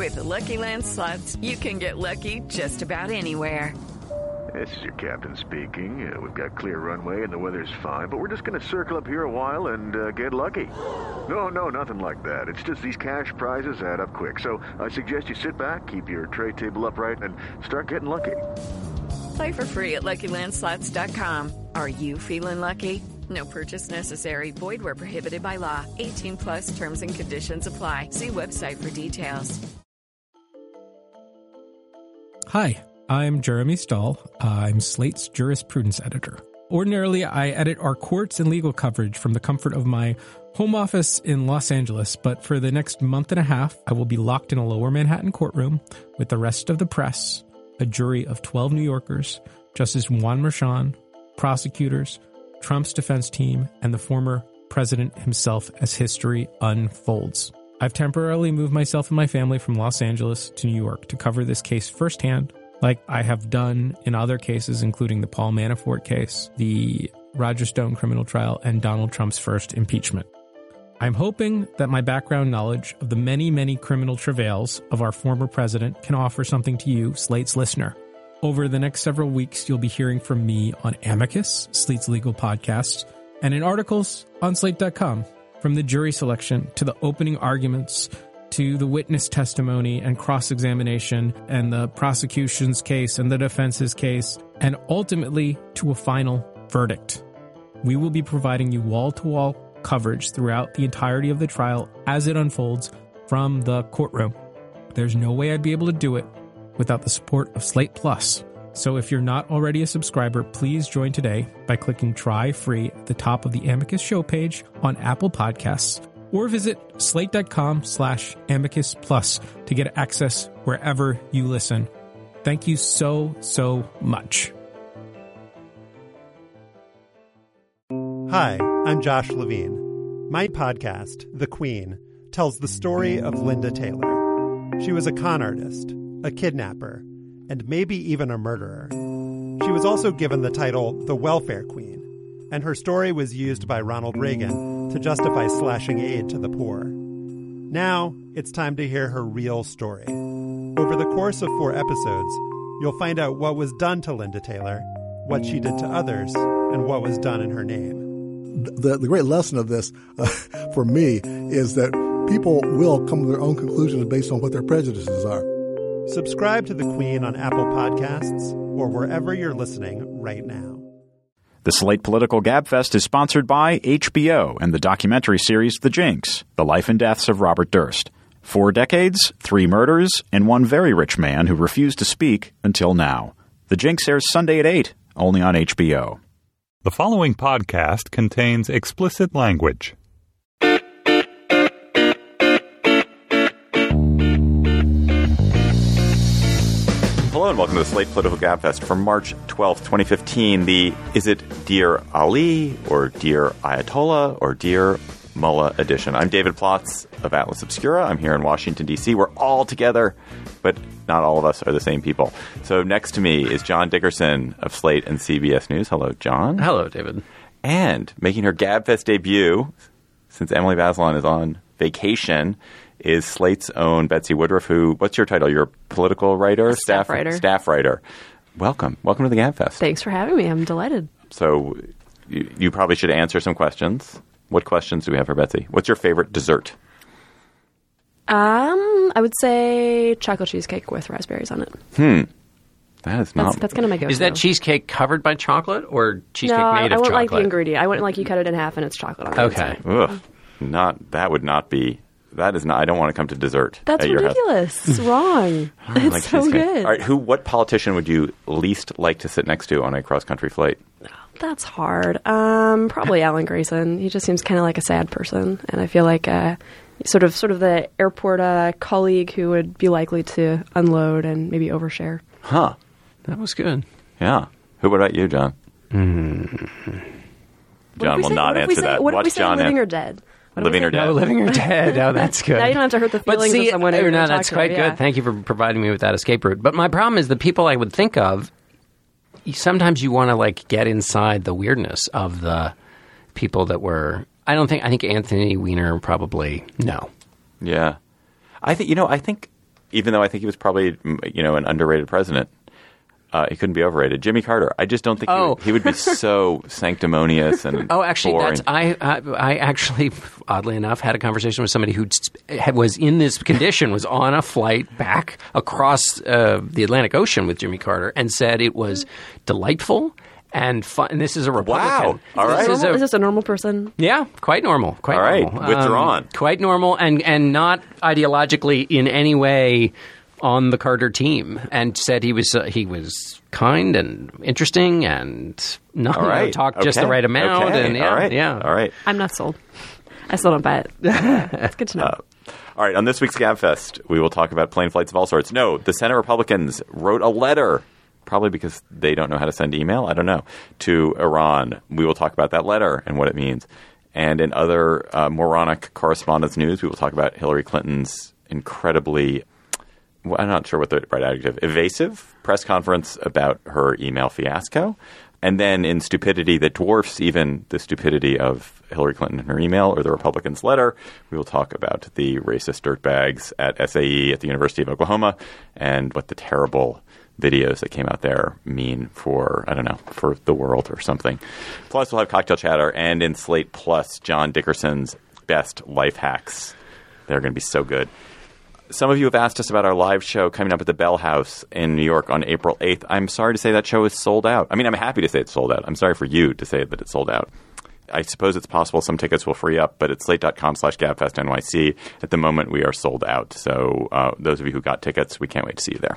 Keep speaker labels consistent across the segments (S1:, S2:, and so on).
S1: With the Lucky Land Slots, you can get lucky just about anywhere.
S2: This is your captain speaking. We've got clear runway and the weather's fine, but we're just going to circle up here a while and get lucky. No, nothing like that. It's just these cash prizes add up quick. So I suggest you sit back, keep your tray table upright, and start getting lucky.
S1: Play for free at LuckyLandSlots.com. Are you feeling lucky? No purchase necessary. Void where prohibited by law. 18 plus terms and conditions apply. See website for details.
S3: Hi, I'm Jeremy Stahl. I'm Slate's jurisprudence editor. Ordinarily, I edit our courts and legal coverage from the comfort of my home office in Los Angeles, but for the next month and a half, I will be locked in a lower Manhattan courtroom with the rest of the press, a jury of 12 New Yorkers, Justice Juan Merchan, prosecutors, Trump's defense team, and the former president himself as history unfolds. I've temporarily moved myself and my family from Los Angeles to New York to cover this case firsthand, like I have done in other cases, including the Paul Manafort case, the Roger Stone criminal trial, and Donald Trump's first impeachment. I'm hoping that my background knowledge of the many, many criminal travails of our former president can offer something to you, Slate's listener. Over the next several weeks, you'll be hearing from me on Amicus, Slate's legal podcast, and in articles on Slate.com. From the jury selection to the opening arguments to the witness testimony and cross-examination and the prosecution's case and the defense's case, and ultimately to a final verdict. We will be providing you wall-to-wall coverage throughout the entirety of the trial as it unfolds from the courtroom. There's no way I'd be able to do it without the support of Slate Plus. So if you're not already a subscriber, please join today by clicking Try Free at the top of the Amicus show page on Apple Podcasts, or visit slate.com/Amicus Plus to get access wherever you listen. Thank you so much.
S4: Hi, I'm Josh Levine. My podcast, The Queen, tells the story of Linda Taylor. She was a con artist, a kidnapper, and maybe even a murderer. She was also given the title the Welfare Queen, and her story was used by Ronald Reagan to justify slashing aid to the poor. Now, it's time to hear her real story. Over the course of 4 episodes, you'll find out what was done to Linda Taylor, what she did to others, and what was done in her name.
S5: The great lesson of this, for me, is that people will come to their own conclusions based on what their prejudices are.
S4: Subscribe to The Queen on Apple Podcasts or wherever you're listening right now.
S6: The Slate Political Gabfest is sponsored by HBO and the documentary series The Jinx, The Life and Deaths of Robert Durst. 4 decades, 3 murders, and 1 very rich man who refused to speak until now. The Jinx airs Sunday at 8, only on HBO.
S7: The following podcast contains explicit language.
S6: Hello and welcome to the Slate Political Gabfest for March 12th, 2015. Is it Dear Ali or Dear Ayatollah or Dear Mullah edition? I'm David Plotz of Atlas Obscura. I'm here in Washington, D.C. We're all together, but not all of us are the same people. So next to me is John Dickerson of Slate and CBS News. Hello, John.
S8: Hello, David.
S6: And making her Gabfest debut, since Emily Bazelon is on vacation, is Slate's own Betsy Woodruff, who, what's your title? You're a political writer?
S9: Staff writer.
S6: Staff writer. Welcome. Welcome to the Gabfest.
S9: Thanks for having me. I'm delighted.
S6: So you probably should answer some questions. What questions do we have for Betsy? What's your favorite dessert?
S9: I would say chocolate cheesecake with raspberries on it.
S6: That is not...
S9: That's kind of my go-to.
S8: Is that cheesecake covered by chocolate or cheesecake made of chocolate?
S9: No, I wouldn't like the ingredient. I wouldn't like you cut it in half and it's chocolate on it.
S8: Okay.
S6: Ugh. That would not be... That is not... I don't want to come to dessert.
S9: That's ridiculous. It's wrong. It's
S6: like
S9: so
S6: cheesecake.
S9: good.
S6: All right, what politician would you least like to sit next to on a cross-country flight?
S9: That's hard. Probably Alan Grayson. He just seems kind of like a sad person, and I feel like sort of the airport colleague who would be likely to unload and maybe overshare.
S6: Huh.
S8: That was good.
S6: Yeah. What about you, John? John will not answer that.
S9: What if we say
S6: John
S9: living or dead?
S6: Living or dead?
S8: No, living or dead. Oh, that's good.
S9: Now you don't have to hurt the feelings of someone who
S8: no, that's quite good. Thank you for providing me with that escape route. But my problem is the people I would think of, sometimes you want to like get inside the weirdness of the people that were... I think Anthony Weiner probably no.
S6: Yeah. I think even though I think he was probably, an underrated president. He couldn't be overrated. Jimmy Carter. I just don't think he would be so sanctimonious and boring.
S8: I actually, oddly enough, had a conversation with somebody who was in this condition, was on a flight back across the Atlantic Ocean with Jimmy Carter, and said it was delightful and fun. And this is a Republican.
S6: Wow. All right.
S9: Is this a normal person?
S8: Yeah, quite normal. Quite
S6: all right.
S8: normal.
S6: Withdrawn.
S8: Quite normal and not ideologically in any way on the Carter team, and said he was kind and interesting and talked just the right amount.
S6: Okay.
S8: And
S6: All right.
S9: I'm not sold. I still don't buy it. It's good to know.
S6: All right. On this week's GabFest, we will talk about plane flights of all sorts. No, the Senate Republicans wrote a letter, probably because they don't know how to send email, I don't know, to Iran. We will talk about that letter and what it means. And in other moronic correspondence news, we will talk about Hillary Clinton's incredibly, I'm not sure what the right adjective, evasive press conference about her email fiasco. And then in stupidity that dwarfs even the stupidity of Hillary Clinton and her email or the Republicans' letter, we will talk about the racist dirtbags at SAE at the University of Oklahoma and what the terrible videos that came out there mean for, I don't know, for the world or something. Plus, we'll have Cocktail Chatter, and in Slate Plus, John Dickerson's best life hacks. They're going to be so good. Some of you have asked us about our live show coming up at the Bell House in New York on April 8th. I'm sorry to say that show is sold out. I mean, I'm happy to say it's sold out. I'm sorry for you to say that it's sold out. I suppose it's possible some tickets will free up, but it's slate.com/GabFestNYC. At the moment, we are sold out. So those of you who got tickets, we can't wait to see you there.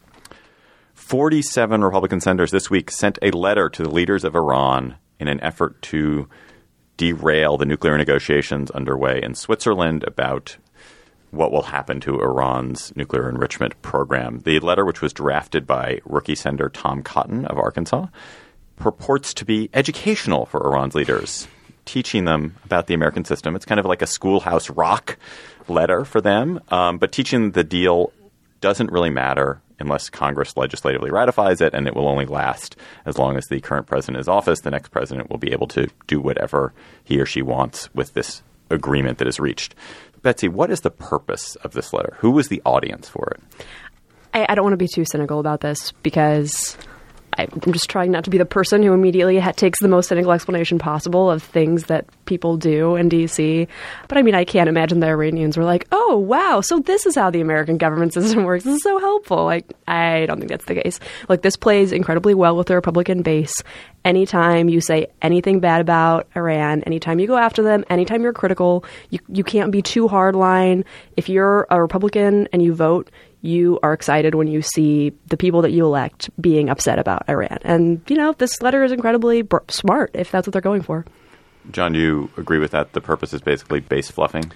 S6: 47 Republican senators this week sent a letter to the leaders of Iran in an effort to derail the nuclear negotiations underway in Switzerland about what will happen to Iran's nuclear enrichment program. The letter, which was drafted by rookie Senator Tom Cotton of Arkansas, purports to be educational for Iran's leaders, teaching them about the American system. It's kind of like a Schoolhouse Rock letter for them, but teaching the deal doesn't really matter unless Congress legislatively ratifies it, and it will only last as long as the current president is in office. The next president will be able to do whatever he or she wants with this agreement that is reached. Betsy, what is the purpose of this letter? Who was the audience for it?
S9: I don't want to be too cynical about this because I'm just trying not to be the person who immediately takes the most cynical explanation possible of things that people do in D.C. But I mean, I can't imagine the Iranians were like, oh, wow, so this is how the American government system works. This is so helpful. Like, I don't think that's the case. Like, this plays incredibly well with the Republican base. Anytime you say anything bad about Iran, anytime you go after them, anytime you're critical, you can't be too hardline. If you're a Republican and you vote, you are excited when you see the people that you elect being upset about Iran. And, this letter is incredibly smart if that's what they're going for.
S6: John, do you agree with that? The purpose is basically base fluffing?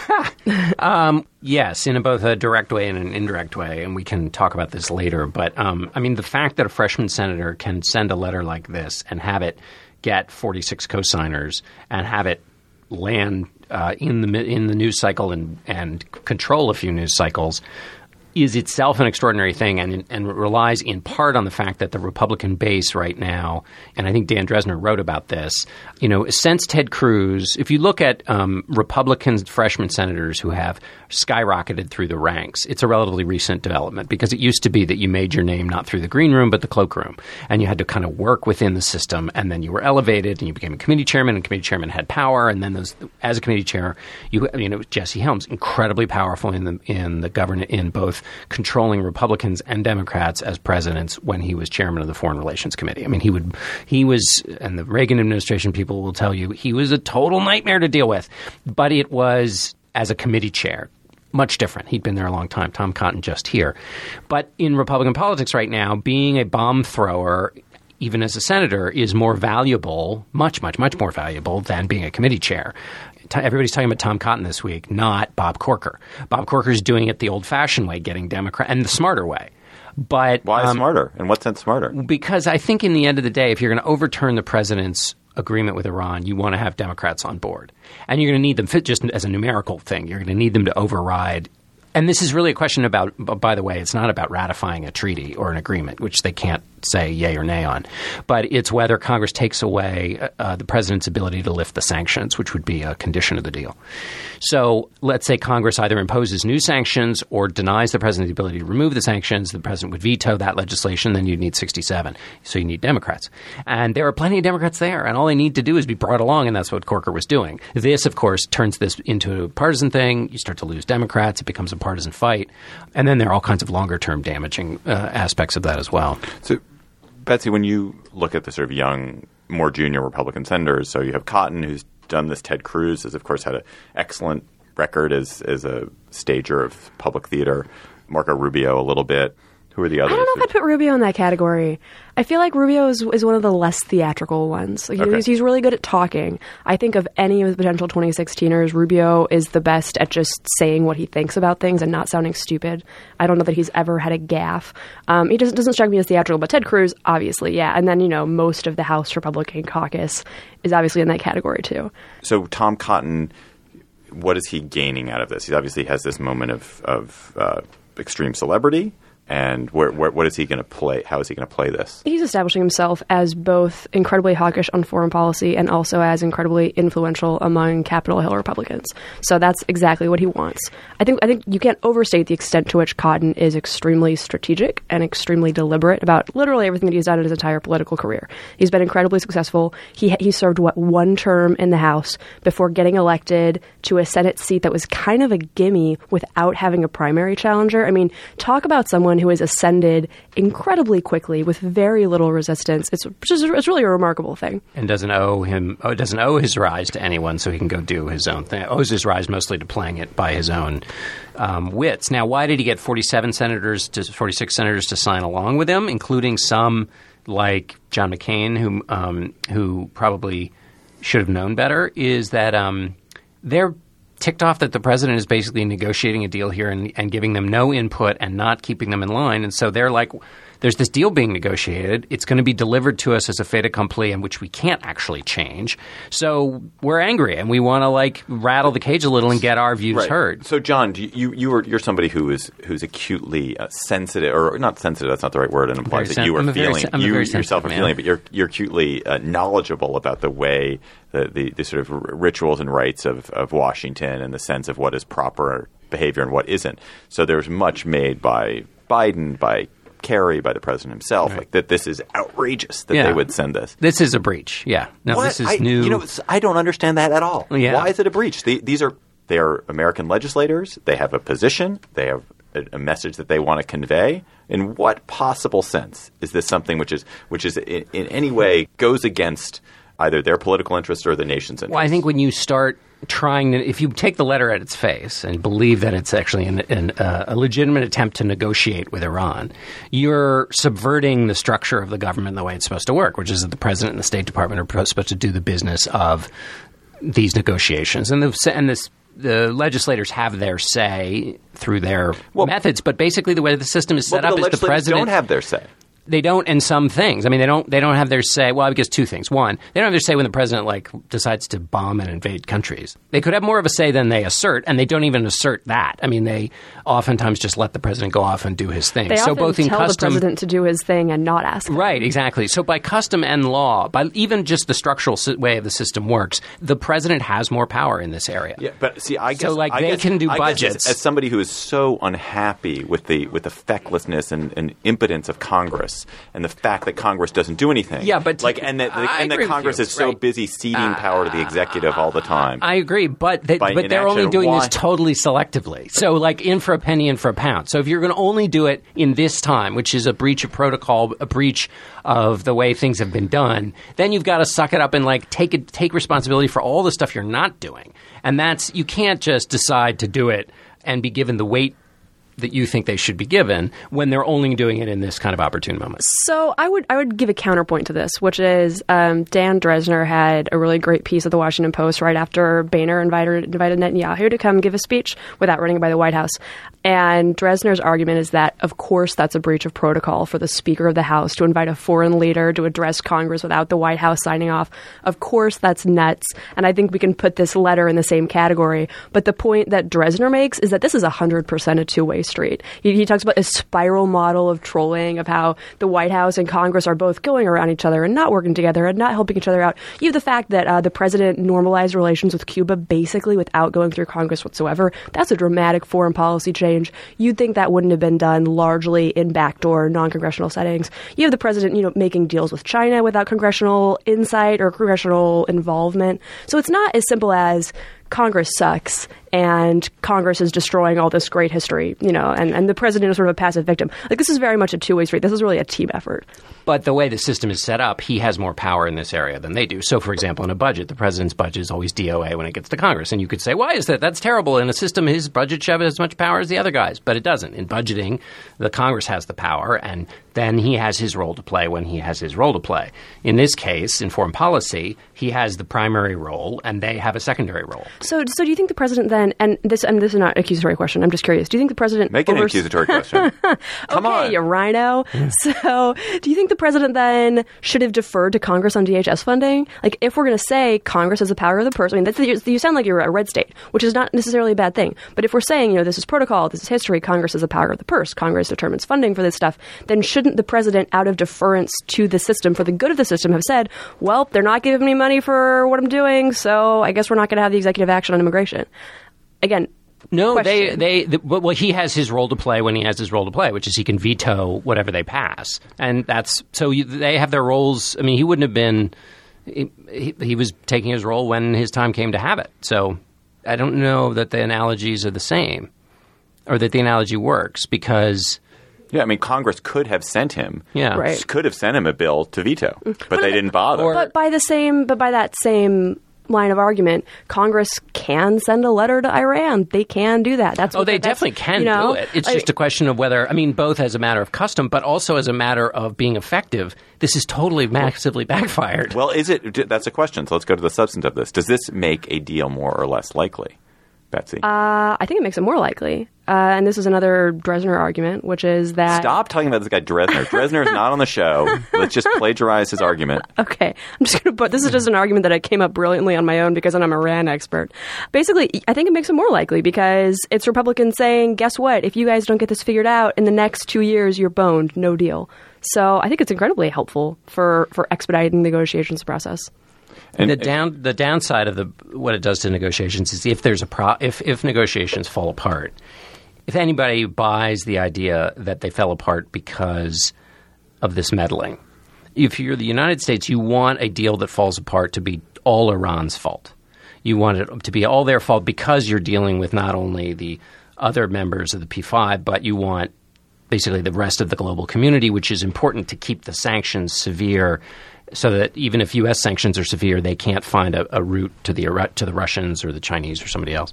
S8: Yes, in both a direct way and an indirect way, and we can talk about this later. But, the fact that a freshman senator can send a letter like this and have it get 46 co-signers and have it land in the news cycle and control a few news cycles is itself an extraordinary thing and relies in part on the fact that the Republican base right now, and I think Dan Dresner wrote about this, since Ted Cruz, if you look at Republican freshman senators who have skyrocketed through the ranks, it's a relatively recent development because it used to be that you made your name not through the green room but the cloakroom, and you had to kind of work within the system, and then you were elevated and you became a committee chairman, and committee chairman had power, and then as a committee chair, Jesse Helms, incredibly powerful in the government in both controlling Republicans and Democrats as presidents when he was chairman of the Foreign Relations Committee. I mean, he was, and the Reagan administration people will tell you, he was a total nightmare to deal with. But it was as a committee chair. Much different. He'd been there a long time. Tom Cotton just here. But in Republican politics right now, being a bomb thrower, even as a senator, is more valuable, much, much, much more valuable than being a committee chair. Everybody's talking about Tom Cotton this week, not Bob Corker. Bob Corker's doing it the old-fashioned way, getting Democrat, and the smarter way. But
S6: why smarter? In what sense smarter?
S8: Because I think in the end of the day, if you're going to overturn the president's agreement with Iran, you want to have Democrats on board. And you're going to need them, just as a numerical thing, you're going to need them to override And this is really a question about, by the way, it's not about ratifying a treaty or an agreement, which they can't say yay or nay on, but it's whether Congress takes away the president's ability to lift the sanctions, which would be a condition of the deal. So let's say Congress either imposes new sanctions or denies the president the ability to remove the sanctions. The president would veto that legislation. Then you'd need 67. So you need Democrats. And there are plenty of Democrats there, and all they need to do is be brought along, and that's what Corker was doing. This, of course, turns this into a partisan thing. You start to lose Democrats. It becomes a partisan fight. And then there are all kinds of longer-term damaging aspects of that as well.
S6: So, Betsy, when you look at the sort of young, more junior Republican senators, so you have Cotton, who's done this. Ted Cruz has, of course, had an excellent record as a stager of public theater. Marco Rubio a little bit. Who are the others?
S9: I don't know if I'd put Rubio in that category. I feel like Rubio is one of the less theatrical ones. Like, he's really good at talking. I think of any of the potential 2016ers, Rubio is the best at just saying what he thinks about things and not sounding stupid. I don't know that he's ever had a gaffe. He doesn't strike me as theatrical, but Ted Cruz, obviously, yeah. And then, most of the House Republican caucus is obviously in that category, too.
S6: So Tom Cotton, what is he gaining out of this? He obviously has this moment of extreme celebrity. And what is he going to play? How is he going to play this? He's
S9: establishing himself as both incredibly hawkish on foreign policy and also as incredibly influential among Capitol Hill Republicans. So that's exactly what he wants. I think you can't overstate the extent to which Cotton is extremely strategic and extremely deliberate about literally everything that he's done in his entire political career. He's been incredibly successful. He served, one term in the House before getting elected to a Senate seat that was kind of a gimme without having a primary challenger. I mean, talk about someone who has ascended incredibly quickly with very little resistance. It's really a remarkable thing.
S8: And doesn't owe his rise to anyone, so he can go do his own thing. Owes his rise mostly to playing it by his own wits. Now, why did he get 46 senators to sign along with him, including some like John McCain, who probably should have known better? Is that they're ticked off that the president is basically negotiating a deal here and giving them no input and not keeping them in line. And so they're like, there's this deal being negotiated. It's going to be delivered to us as a fait accompli in which we can't actually change. So we're angry and we want to rattle the cage a little and get our views heard.
S6: So John, you're somebody who's acutely sensitive, or not sensitive. That's not the right word. It implies that you are feeling yourself are feeling, but you're acutely knowledgeable about the way the sort of rituals and rites of Washington and the sense of what is proper behavior and what isn't. So there's much made by Biden, by Kerry, by the president himself, that this is outrageous that they would send this.
S8: This is a breach. Yeah. No, this is new.
S6: I don't understand that at all.
S8: Yeah.
S6: Why is it a breach? They are American legislators. They have a position. They have a message that they want to convey. In what possible sense is this something which is in any way goes against either their political interest or the nation's interest?
S8: Well, I think when you start trying to, if you take the letter at its face and believe that it's actually a legitimate attempt to negotiate with Iran, you're subverting the structure of the government the way it's supposed to work, which is that the president and the State Department are supposed to do the business of these negotiations. And the legislators have their say through their methods, but basically the way the system is set up is the president
S6: don't have their say.
S8: They don't in some things. I mean, they don't have their say. Well, I guess two things. One, they don't have their say when the president decides to bomb and invade countries. They could have more of a say than they assert, and they don't even assert that. I mean, they oftentimes just let the president go off and do his thing.
S9: They often tell the president to do his thing and not ask him.
S8: Right, exactly. So by custom and law, by even just the structural way the system works, the president has more power in this area.
S6: Yeah, but see, I guess
S8: so. They can do budgets.
S6: As somebody who is so unhappy with the fecklessness and impotence of Congress. And the fact that Congress doesn't do anything.
S8: Yeah, but
S6: that Congress is so busy ceding power to the executive all the time.
S8: I agree, but they're only doing this totally selectively. So, in for a penny, in for a pound. So, if you're going to only do it in this time, which is a breach of protocol, a breach of the way things have been done, then you've got to suck it up and take responsibility for all the stuff you're not doing. And you can't just decide to do it and be given the weight that you think they should be given when they're only doing it in this kind of opportune moment?
S9: So I would give a counterpoint to this, which is Dan Dresner had a really great piece at the Washington Post right after Boehner invited Netanyahu to come give a speech without running by the White House. And Dresner's argument is that, of course, that's a breach of protocol for the Speaker of the House to invite a foreign leader to address Congress without the White House signing off. Of course, that's nuts. And I think we can put this letter in the same category. But the point that Dresner makes is that this is 100% a two-way street. He talks about a spiral model of trolling, of how the White House and Congress are both going around each other and not working together and not helping each other out. You have the fact that the president normalized relations with Cuba basically without going through Congress whatsoever. That's a dramatic foreign policy change. You'd think that wouldn't have been done largely in backdoor, non-congressional settings. You have the president, making deals with China without congressional insight or congressional involvement. So it's not as simple as Congress sucks and Congress is destroying all this great history, and the president is sort of a passive victim. Like, this is very much a two-way street. This is really a team effort.
S8: But the way the system is set up, he has more power in this area than they do. So, for example, in a budget, the president's budget is always DOA when it gets to Congress. And you could say, why is that? That's terrible. In a system, his budget should have as much power as the other guys. But it doesn't. In budgeting, the Congress has the power, and then he has his role to play when he has his role to play. In this case, in foreign policy, he has the primary role, and they have a secondary role.
S9: So do you think the president then, and this is not an accusatory question, I'm just curious, do you think the president...
S6: Make it an accusatory question. Come on.
S9: Okay, you rhino. So do you think the president then should have deferred to Congress on DHS funding? Like, if we're going to say Congress has the power of the purse, you sound like you're a red state, which is not necessarily a bad thing. But if we're saying, this is protocol, this is history, Congress has the power of the purse, Congress determines funding for this stuff, then shouldn't the president, out of deference to the system, for the good of the system, have said, well, they're not giving me money for what I'm doing, so I guess we're not going to have the executive action on immigration? Again,
S8: no,
S9: question.
S8: Well, he has his role to play when he has his role to play, which is he can veto whatever they pass, and they have their roles. I mean, he wouldn't have been. He was taking his role when his time came to have it. So I don't know that the analogies are the same, or that the analogy works, because.
S6: Yeah, I mean, Congress could have sent him.
S8: Yeah,
S9: right.
S6: Could have sent him a bill to veto, but they didn't bother.
S9: But by that same line of argument, Congress can send a letter to Iran. They can do that.
S8: They definitely can do it. It's just a question of whether, both as a matter of custom, but also as a matter of being effective. This is totally massively backfired.
S6: Well, that's a question. So let's go to the substance of this. Does this make a deal more or less likely, Betsy?
S9: I think it makes it more likely. And this is another Dresner argument, which is that...
S6: Stop talking about this guy Dresner. Dresner is not on the show. Let's just plagiarize his argument.
S9: Okay. I'm just going to put... This is just an argument that I came up brilliantly on my own because I'm an Iran expert. Basically, I think it makes it more likely because it's Republicans saying, guess what? If you guys don't get this figured out, in the next 2 years, you're boned. No deal. So I think it's incredibly helpful for expediting the negotiations process.
S8: And the downside of what it does to negotiations is if there's if negotiations fall apart, if anybody buys the idea that they fell apart because of this meddling, if you're the United States, you want a deal that falls apart to be all Iran's fault. You want it to be all their fault because you're dealing with not only the other members of the P5, but you want basically the rest of the global community, which is important to keep the sanctions severe so that even if U.S. sanctions are severe, they can't find a route to the Russians or the Chinese or somebody else.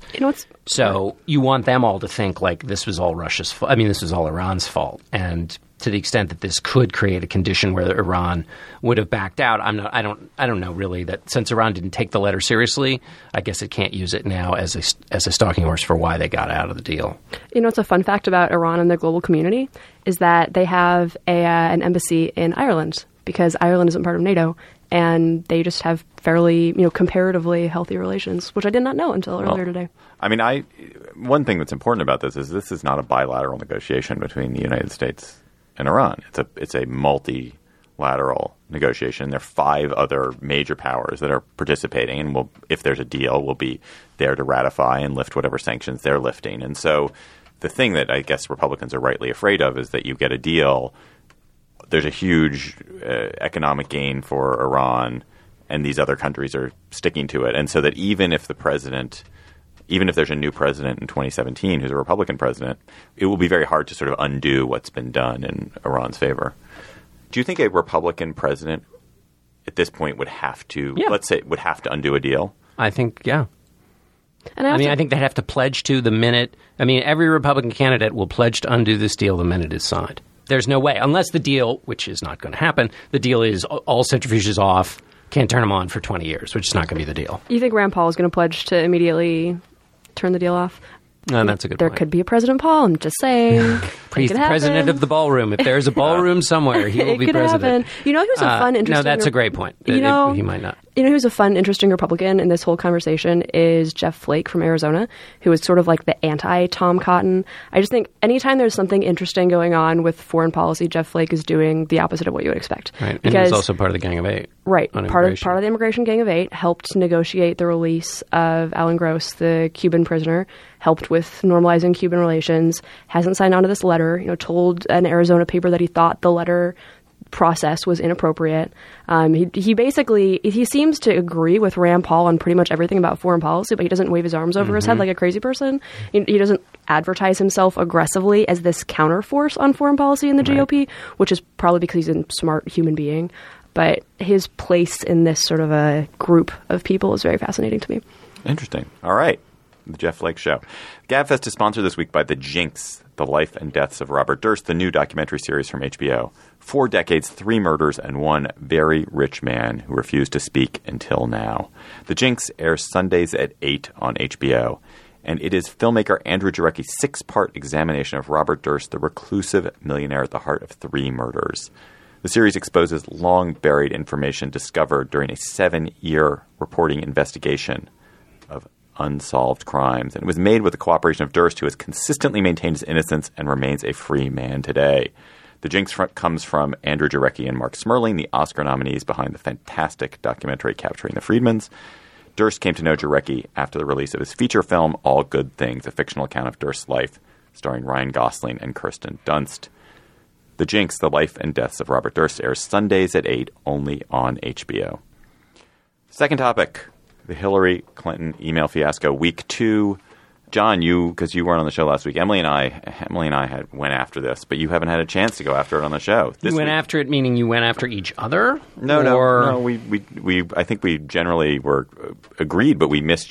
S8: So you want them all to think like this was all Russia's fault. This was all Iran's fault. And to the extent that this could create a condition where Iran would have backed out, I don't know really that since Iran didn't take the letter seriously, I guess it can't use it now as a stalking horse for why they got out of the deal. It's
S9: a fun fact about Iran and the global community is that they have an embassy in Ireland, because Ireland isn't part of NATO, and they just have fairly, comparatively healthy relations, which I did not know until earlier today.
S6: One thing that's important about this is not a bilateral negotiation between the United States and Iran. It's a multilateral negotiation. There are 5 other major powers that are participating, and if there's a deal, we'll be there to ratify and lift whatever sanctions they're lifting. And so the thing that I guess Republicans are rightly afraid of is that you get a deal. There's a huge economic gain for Iran, and these other countries are sticking to it. And so that even if there's a new president in 2017 who's a Republican president, it will be very hard to sort of undo what's been done in Iran's favor. Do you think a Republican president at this point would have to, let's say, would have to undo a deal?
S8: I think, yeah.
S9: And
S8: I think they'd have to pledge to the minute. I mean, every Republican candidate will pledge to undo this deal the minute it's signed. There's no way, unless the deal, which is not going to happen, the deal is all centrifuges off, can't turn them on for 20 years, which is not going to be the deal.
S9: You think Rand Paul is going to pledge to immediately turn the deal off?
S8: No, that's a good
S9: There
S8: point.
S9: could be a President Paul. I'm just saying.
S8: He's the president of the ballroom. If there's a ballroom somewhere, he will be president.
S9: Happen. You know who's a fun, interesting...
S8: No, that's a great point.
S9: You know,
S8: he might not.
S9: You know who's a fun, interesting Republican in this whole conversation is Jeff Flake from Arizona, who is sort of like the anti-Tom Cotton. I just think anytime there's something interesting going on with foreign policy, Jeff Flake is doing the opposite of what you would expect.
S8: Right, and he's also part of the Gang of Eight.
S9: Right, part of the Immigration Gang of Eight, helped negotiate the release of Alan Gross, the Cuban prisoner, helped with normalizing Cuban relations, hasn't signed on to this letter, told an Arizona paper that he thought the letter process was inappropriate. He seems to agree with Rand Paul on pretty much everything about foreign policy, but he doesn't wave his arms over his head like a crazy person. He doesn't advertise himself aggressively as this counterforce on foreign policy in the GOP, which is probably because he's a smart human being. But his place in this sort of a group of people is very fascinating to me.
S6: Interesting. All right. The Jeff Flake Show. GabFest is sponsored this week by The Jinx, The Life and Deaths of Robert Durst, the new documentary series from HBO. 4 decades, 3 murders, and 1 very rich man who refused to speak until now. The Jinx airs Sundays at 8 on HBO, and it is filmmaker Andrew Jarecki's 6-part examination of Robert Durst, the reclusive millionaire at the heart of 3 murders. The series exposes long-buried information discovered during a 7-year reporting investigation of unsolved crimes, and it was made with the cooperation of Durst, who has consistently maintained his innocence and remains a free man today. The Jinx comes from Andrew Jarecki and Mark Smerling, the Oscar nominees behind the fantastic documentary Capturing the Friedmans. Durst came to know Jarecki after the release of his feature film All Good Things, a fictional account of Durst's life, starring Ryan Gosling and Kirsten Dunst. The Jinx, The Life and Deaths of Robert Durst, airs Sundays at 8 only on HBO. Second topic. The Hillary Clinton email fiasco, week 2. John, because you weren't on the show last week, Emily and I went after this, but you haven't had a chance to go after it on the show.
S8: You went after it, meaning you went after each other?
S6: No. We I think we generally were agreed, but we missed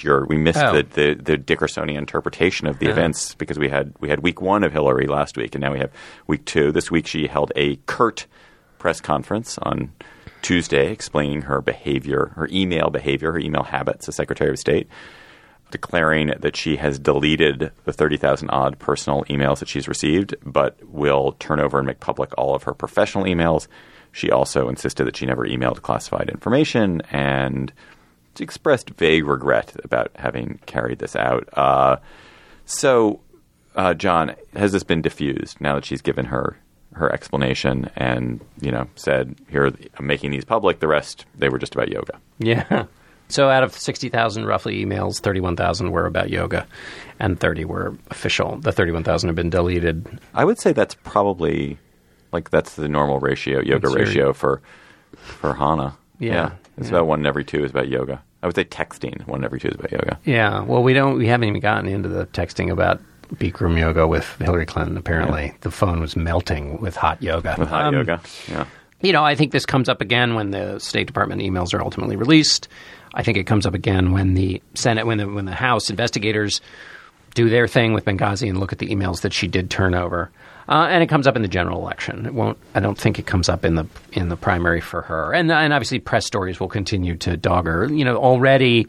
S6: the Dickersonian interpretation of the events, because we had week 1 of Hillary last week, and now we have week 2. This week she held a curt press conference on Tuesday explaining her behavior, her email habits as Secretary of State, declaring that she has deleted the 30,000-odd personal emails that she's received, but will turn over and make public all of her professional emails. She also insisted that she never emailed classified information and expressed vague regret about having carried this out. So, John, has this been diffused now that she's given her explanation and, said, here, I'm making these public. The rest, they were just about yoga.
S8: Yeah. So out of 60,000 roughly emails, 31,000 were about yoga and 30 were official. The 31,000 have been deleted. I
S6: would say that's probably, that's the normal ratio, yoga ratio for Hannah.
S8: Yeah.
S6: It's about 1 in every 2 is about yoga. I would say texting, 1 in every 2 is about yoga.
S8: Yeah. Well, we haven't even gotten into the texting about Bikram yoga with Hillary Clinton, apparently. Yeah. The phone was melting with hot yoga.
S6: With hot yoga, yeah.
S8: I think this comes up again when the State Department emails are ultimately released. I think it comes up again when the Senate, when the House investigators do their thing with Benghazi and look at the emails that she did turn over. And it comes up in the general election. I don't think it comes up in the primary for her. And obviously press stories will continue to dog her. Already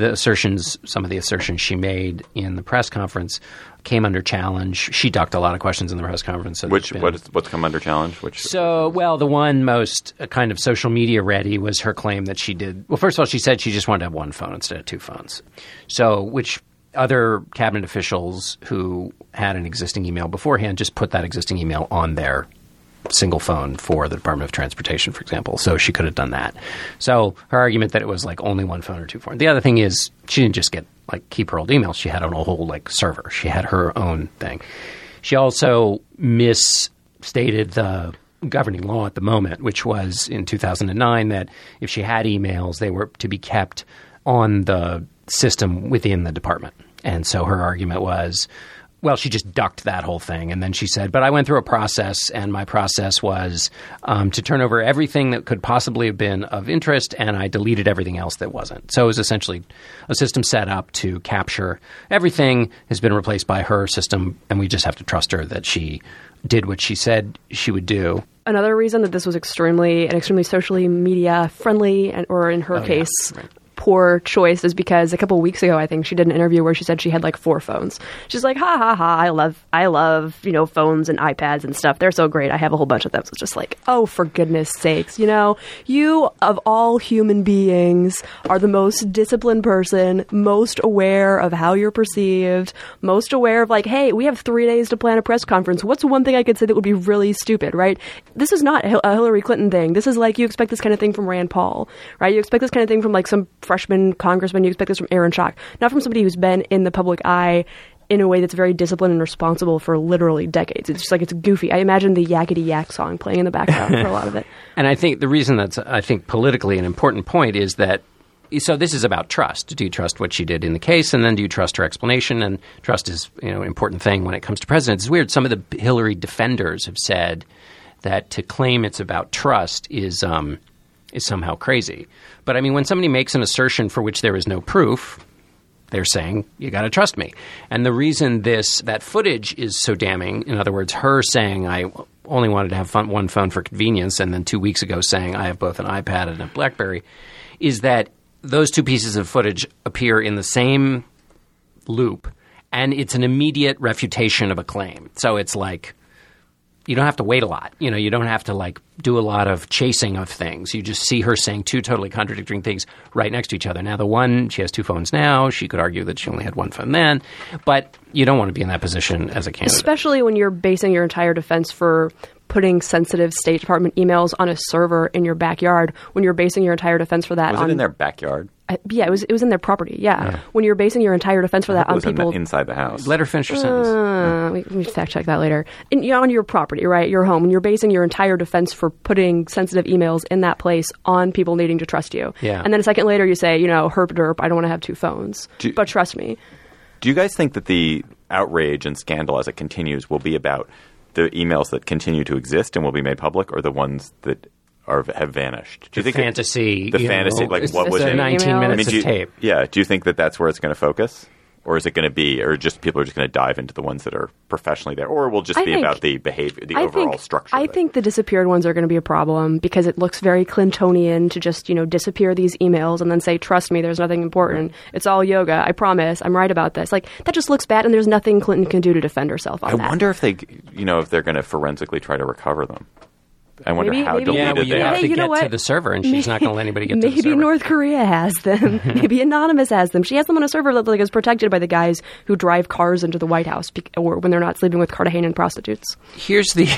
S8: some of the assertions she made in the press conference came under challenge. She ducked a lot of questions in the press conference. So
S6: what's come under challenge?
S8: The one most kind of social media ready was her claim that she did. Well, first of all, she said she just wanted to have 1 phone instead of 2 phones. So, which other cabinet officials who had an existing email beforehand just put that existing email on their single phone for the Department of Transportation, for example. So she could have done that. So her argument that it was only 1 phone or 2 phones. The other thing is she didn't just keep her old emails. She had a whole server. She had her own thing. She also misstated the governing law at the moment, which was in 2009 that if she had emails, they were to be kept on the system within the department. And so her argument was, well, she just ducked that whole thing. And then she said, but I went through a process, and my process was to turn over everything that could possibly have been of interest, and I deleted everything else that wasn't. So it was essentially a system set up to capture everything has been replaced by her system, and we just have to trust her that she did what she said she would do.
S9: Another reason that this was extremely socially media friendly, or in her case, poor choice, is because a couple of weeks ago, I think she did an interview where she said she had like 4 phones. She's like, ha ha ha, I love, phones and iPads and stuff. They're so great. I have a whole bunch of them. So it's just like, oh, for goodness sakes, you of all human beings are the most disciplined person, most aware of how you're perceived, most aware of like, hey, we have 3 days to plan a press conference. What's one thing I could say that would be really stupid, right? This is not a Hillary Clinton thing. This is like, you expect this kind of thing from Rand Paul, right? You expect this kind of thing from like some freshman congressman. You expect this from Aaron Schock, not from somebody who's been in the public eye in a way that's very disciplined and responsible for literally decades. It's just like, it's goofy. I imagine the Yakety Yak song playing in the background for a lot of it.
S8: And I think the reason that's, I think, politically an important point is that, so this is about trust. Do you trust what she did in the case, and then do you trust her explanation? And trust is, an important thing when it comes to presidents. It's weird. Some of the Hillary defenders have said that to claim it's about trust is somehow crazy. But I mean, when somebody makes an assertion for which there is no proof, they're saying, you got to trust me. And the reason that footage is so damning, in other words, her saying, I only wanted to have one phone for convenience, and then 2 weeks ago saying, I have both an iPad and a BlackBerry, is that those 2 pieces of footage appear in the same loop, and it's an immediate refutation of a claim. So it's like, you don't have to wait a lot. You don't have to like do a lot of chasing of things. You just see her saying 2 totally contradicting things right next to each other. Now, the one, she has 2 phones now. She could argue that she only had 1 phone then. But you don't want to be in that position as a candidate. Especially
S9: when you're basing your entire defense for putting sensitive State Department emails on a server in your backyard, when you're basing your entire defense for that
S6: Was it in their backyard?
S9: Yeah, it was in their property. Yeah. When you're basing your entire defense for that on people
S6: inside the house.
S8: Let her finish her sentence.
S9: We fact check that later. On your property, right? Your home. When you're basing your entire defense for putting sensitive emails in that place on people needing to trust you.
S8: Yeah.
S9: And then a second later, you say, herp derp, I don't want to have 2 phones, but trust me.
S6: Do you guys think that the outrage and scandal as it continues will be about the emails that continue to exist and will be made public, or the ones that have vanished? Do you think
S8: fantasy?
S6: The fantasy, like what was
S8: it? 19 minutes of tape.
S6: Yeah. Do you think that that's where it's going to focus, or is it going to be, or just people are just going to dive into the ones that are professionally there, or will just be about the behavior, the overall structure?
S9: I think the disappeared ones are going to be a problem because it looks very Clintonian to just disappear these emails and then say, "Trust me, there's nothing important. It's all yoga. I promise. I'm right about this." Like that just looks bad, and there's nothing Clinton can do to defend herself on that.
S6: I wonder if they, if they're going to forensically try to recover them. I wonder how deleted they are.
S8: Have to get to the server, and she's not going to let anybody get to the server.
S9: Maybe North Korea has them. Maybe Anonymous has them. She has them on a server that is protected by the guys who drive cars into the White House or when they're not sleeping with Cartagena prostitutes.
S8: Here's the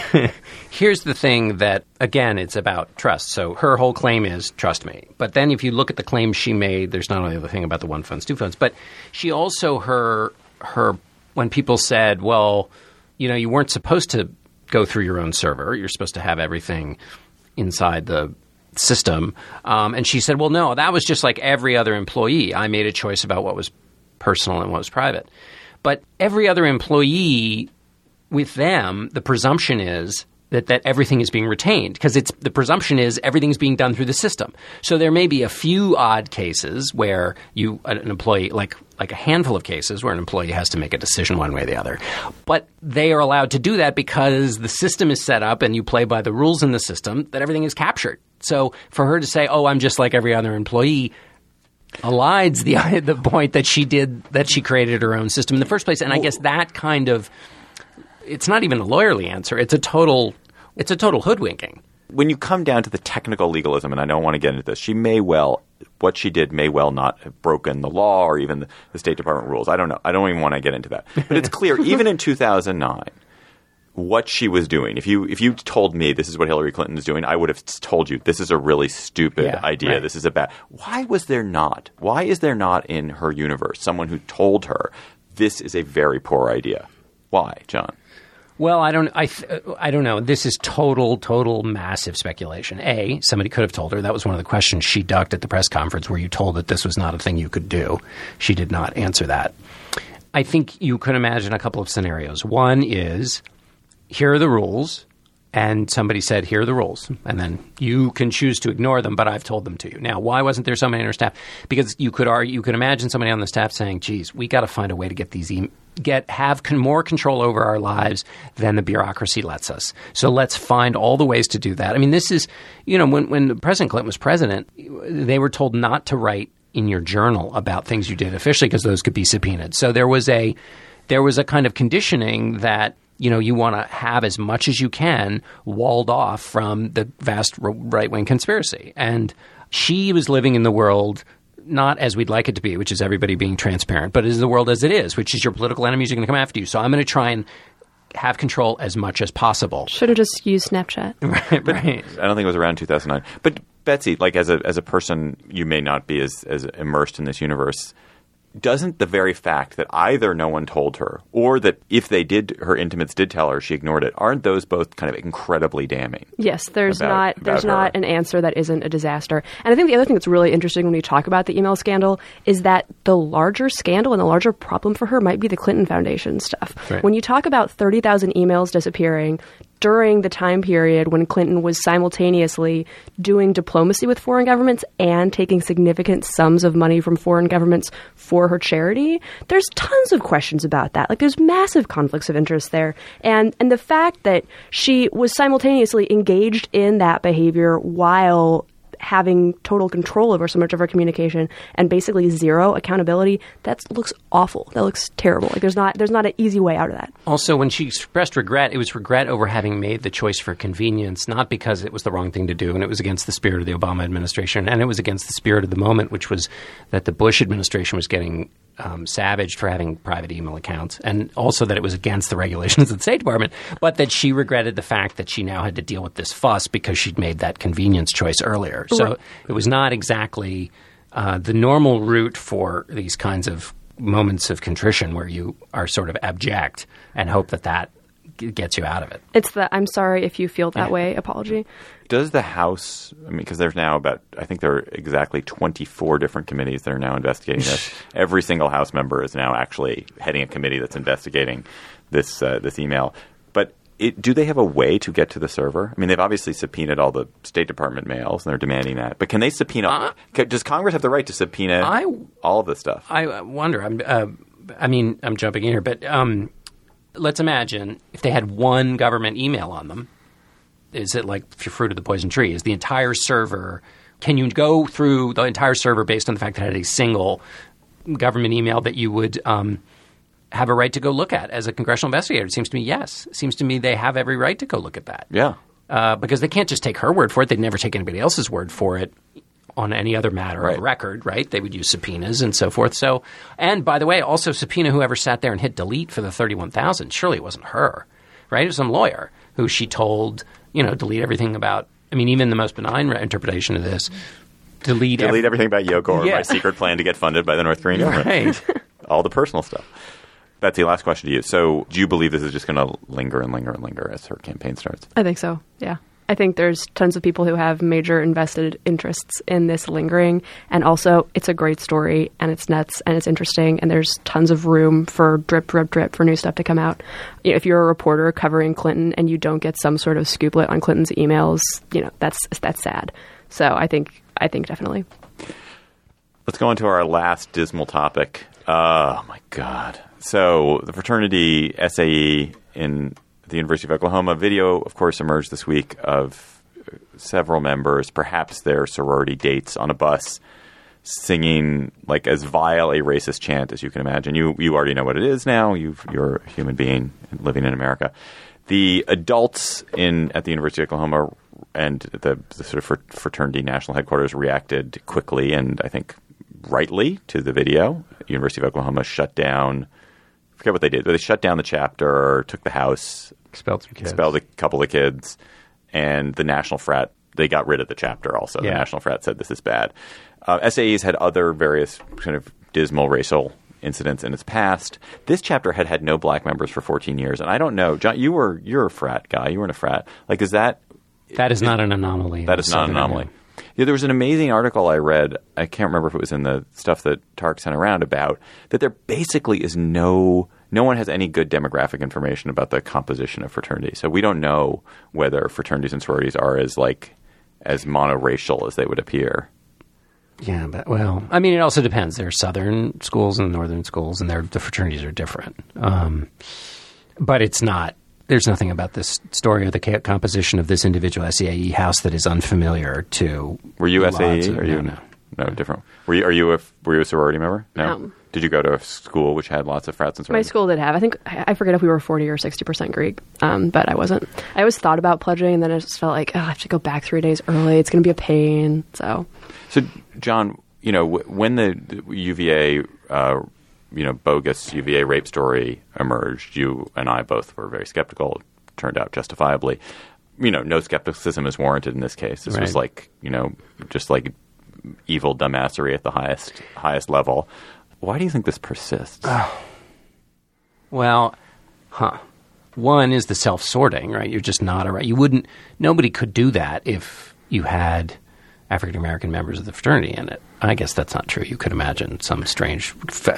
S8: thing that, again, it's about trust. So her whole claim is, trust me. But then if you look at the claims she made, there's not only the thing about the 1 phones, 2 phones, but she also, her when people said, well, you weren't supposed to go through your own server. You're supposed to have everything inside the system. And she said, well, no, that was just like every other employee. I made a choice about what was personal and what was private. But every other employee, with them, the presumption is that everything is being retained, because the presumption is everything's being done through the system. So there may be a few odd cases where an employee, like a handful of cases where an employee has to make a decision one way or the other. But they are allowed to do that because the system is set up and you play by the rules in the system that everything is captured. So for her to say, oh, I'm just like every other employee, elides the point that she created her own system in the first place. And I guess that kind of, it's not even a lawyerly answer. It's a total hoodwinking.
S6: When you come down to the technical legalism, and I don't want to get into this, what she did may well not have broken the law or even the State Department rules. I don't know. I don't even want to get into that. But it's clear, even in 2009, what she was doing. If you told me this is what Hillary Clinton is doing, I would have told you this is a really stupid idea. Right. This is a bad. Why is there not in her universe someone who told her this is a very poor idea? Why, John?
S8: Well, I don't know. This is total massive speculation. Somebody could have told her. That was one of the questions she ducked at the press conference. Were you told that this was not a thing you could do? She did not answer that. I think you could imagine a couple of scenarios. One is, here are the rules, and somebody said, here are the rules, and then you can choose to ignore them, but I've told them to you. Now, why wasn't there somebody on our staff? Because you could imagine somebody on the staff saying, geez, we got to find a way to get these have more control over our lives than the bureaucracy lets us. So let's find all the ways to do that. I mean, this is, when President Clinton was president, they were told not to write in your journal about things you did officially because those could be subpoenaed. So there was a kind of conditioning that you want to have as much as you can walled off from the vast right-wing conspiracy. And she was living in the world not as we'd like it to be, which is everybody being transparent, but is the world as it is, which is your political enemies are going to come after you. So I'm going to try and have control as much as possible.
S9: Should have just used Snapchat.
S8: Right.
S6: I don't think it was around 2009. But Betsy, like as a person, you may not be as immersed in this universe. Doesn't the very fact that either no one told her or that if they did, her intimates did tell her, she ignored it, aren't those both kind of incredibly damning?
S9: Yes, there's not an answer that isn't a disaster. And I think the other thing that's really interesting when we talk about the email scandal is that the larger scandal and the larger problem for her might be the Clinton Foundation stuff.
S8: Right.
S9: When you talk about 30,000 emails disappearing during the time period when Clinton was simultaneously doing diplomacy with foreign governments and taking significant sums of money from foreign governments for her charity, there's tons of questions about that. Like, there's massive conflicts of interest there. And the fact that she was simultaneously engaged in that behavior while having total control over so much of her communication and basically zero accountability, that looks awful. That looks terrible. Like, there's not an easy way out of that.
S8: Also, when she expressed regret, it was regret over having made the choice for convenience, not because it was the wrong thing to do, and it was against the spirit of the Obama administration, and it was against the spirit of the moment, which was that the Bush administration was getting savaged for having private email accounts, and also that it was against the regulations of the State Department, but that she regretted the fact that she now had to deal with this fuss because she'd made that convenience choice earlier. So it was not exactly the normal route for these kinds of moments of contrition where you are sort of abject and hope that gets you out of it.
S9: It's the I'm sorry if you feel that way apology.
S6: Does the House, because there's now I think there are exactly 24 different committees that are now investigating this. Every single House member is now actually heading a committee that's investigating this email. But do they have a way to get to the server? I mean, they've obviously subpoenaed all the State Department mails, and they're demanding that. But can they subpoena? Does Congress have the right to subpoena all of this stuff? I
S8: wonder. I'm jumping in here, but let's imagine if they had one government email on them. Is it like fruit of the poison tree? Is the entire server – can you go through the entire server based on the fact that it had a single government email that you would have a right to go look at as a congressional investigator? It seems to me, yes. It seems to me they have every right to go look at that.
S6: Yeah.
S8: Because they can't just take her word for it. They'd never take anybody else's word for it on any other matter of record, right? They would use subpoenas and so forth. So, and by the way, also subpoena whoever sat there and hit delete for the 31,000. Surely it wasn't her, right? It was some lawyer who she told – delete everything about – even the most benign interpretation of this, delete
S6: everything about Yoko or my secret plan to get funded by the North Korean government.
S8: Right.
S6: All the personal stuff. Betsy, last question to you. So do you believe this is just going to linger and linger and linger as her campaign starts?
S9: I think so, yeah. I think there's tons of people who have major invested interests in this lingering. And also, it's a great story, and it's nuts, and it's interesting, and there's tons of room for drip, drip, drip for new stuff to come out. If you're a reporter covering Clinton and you don't get some sort of scooplet on Clinton's emails, that's sad. So I think definitely.
S6: Let's go on to our last dismal topic. Oh, my God. So the fraternity SAE in the University of Oklahoma. Video, of course, emerged this week of several members, perhaps their sorority dates, on a bus singing like as vile a racist chant as you can imagine. You already know what it is now. You're a human being living in America. The adults at the University of Oklahoma and the sort of fraternity national headquarters reacted quickly and I think rightly to the video. University of Oklahoma shut down. I forget what they did, but they shut down the chapter, took the house.
S8: Expelled some kids.
S6: Expelled a couple of kids. And the National Frat, they got rid of the chapter also.
S8: Yeah.
S6: The National Frat said this is bad. SAE's had other various kind of dismal racial incidents in its past. This chapter had no black members for 14 years. And I don't know. John, you're a frat guy. You were in a frat. Like, is that...
S8: That is not an anomaly.
S6: That is not an anomaly. Yeah, there was an amazing article I read. I can't remember if it was in the stuff that Tark sent around about that there basically is no one has any good demographic information about the composition of fraternities. So we don't know whether fraternities and sororities are as monoracial as they would appear.
S8: Yeah, but I mean, it also depends. There are southern schools and northern schools, and the fraternities are different. But it's not. There's nothing about this story or the composition of this individual SAE house that is unfamiliar to. Were you SAE?
S6: No, different. Were you a sorority member? No. Did you go to a school which had lots of frats and sororities?
S9: My school did have. I forget if we were 40 or 60% Greek, but I wasn't. I always thought about pledging, and then I just felt like, I have to go back 3 days early. It's going to be a pain. So,
S6: John, when the UVA. Bogus UVA rape story emerged, you and I both were very skeptical. It turned out justifiably. No skepticism is warranted in this case. This was just like evil dumbassery at the highest level. Why do you think this persists?
S8: One is the self-sorting, right? You're just not nobody could do that if you had African-American members of the fraternity in it. I guess that's not true. You could imagine some strange, but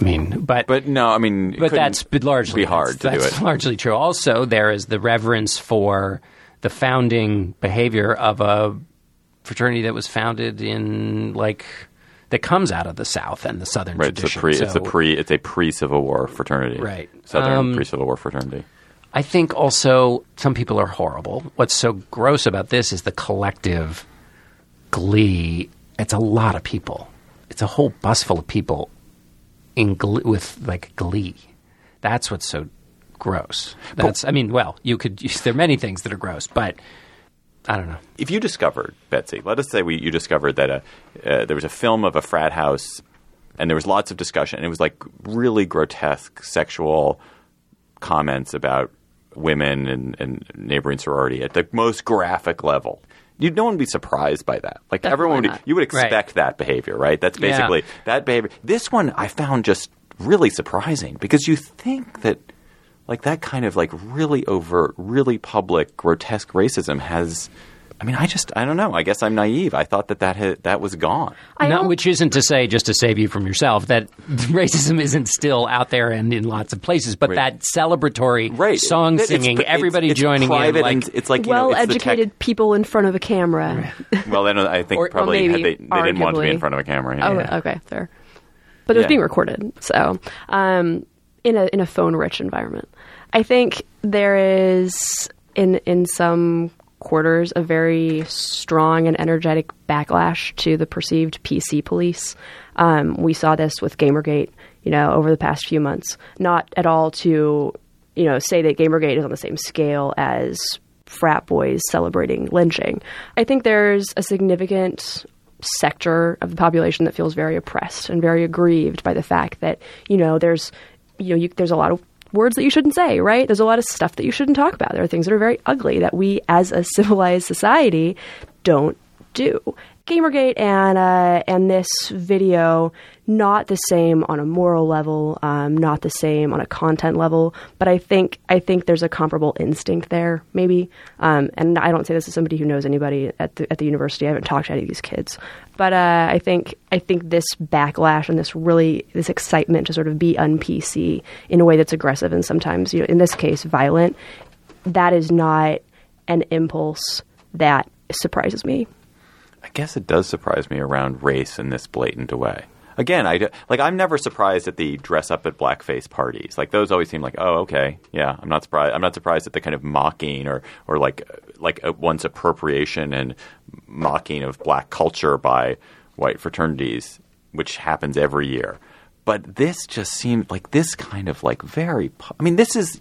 S8: that's largely
S6: hard to do it.
S8: That's largely true. Also, there is the reverence for the founding behavior of a fraternity that was founded in that comes out of the South and the Southern tradition.
S6: It's a pre-Civil War fraternity,
S8: right?
S6: Southern pre-Civil War fraternity.
S8: I think also some people are horrible. What's so gross about this is the collective glee. It's a lot of people. It's a whole bus full of people with glee. That's what's so gross. You could. There are many things that are gross, but I don't know.
S6: If you discovered, Betsy, let us say you discovered that there was a film of a frat house, and there was lots of discussion, and it was really grotesque sexual comments about women and neighboring sorority at the most graphic level. No one would be surprised by that. Everyone you would expect that behavior, right? That's basically that behavior. This one I found just really surprising because you think that that kind of really overt, really public, grotesque racism has. I don't know. I guess I'm naive. I thought that was gone.
S8: Which isn't to say, just to save you from yourself, that racism isn't still out there and in lots of places, but that celebratory song singing, everybody joining in.
S6: It's
S9: well-educated people in front of a camera.
S6: Well, then I think probably they didn't want to be in front of a camera.
S9: Yeah. Okay, fair. But it was being recorded, so in a phone-rich environment. I think there is in some quarters a very strong and energetic backlash to the perceived PC police. We saw this with Gamergate, over the past few months. Not at all to, say that Gamergate is on the same scale as frat boys celebrating lynching. I think there's a significant sector of the population that feels very oppressed and very aggrieved by the fact that, there's a lot of words that you shouldn't say, right? There's a lot of stuff that you shouldn't talk about. There are things that are very ugly that we as a civilized society don't do. Gamergate and this video, not the same on a moral level, not the same on a content level, but I think there's a comparable instinct there, maybe. And I don't say this as somebody who knows anybody at the university. I haven't talked to any of these kids, but I think this backlash and this excitement to sort of be un-PC in a way that's aggressive and sometimes, in this case, violent, that is not an impulse that surprises me.
S6: I guess it does surprise me around race in this blatant a way. Again, I'm never surprised at the dress up at blackface parties. Those always seem oh, okay, yeah. I'm not surprised. I'm not surprised at the kind of mocking or one's appropriation and mocking of black culture by white fraternities, which happens every year. But this just seemed this kind of very. This is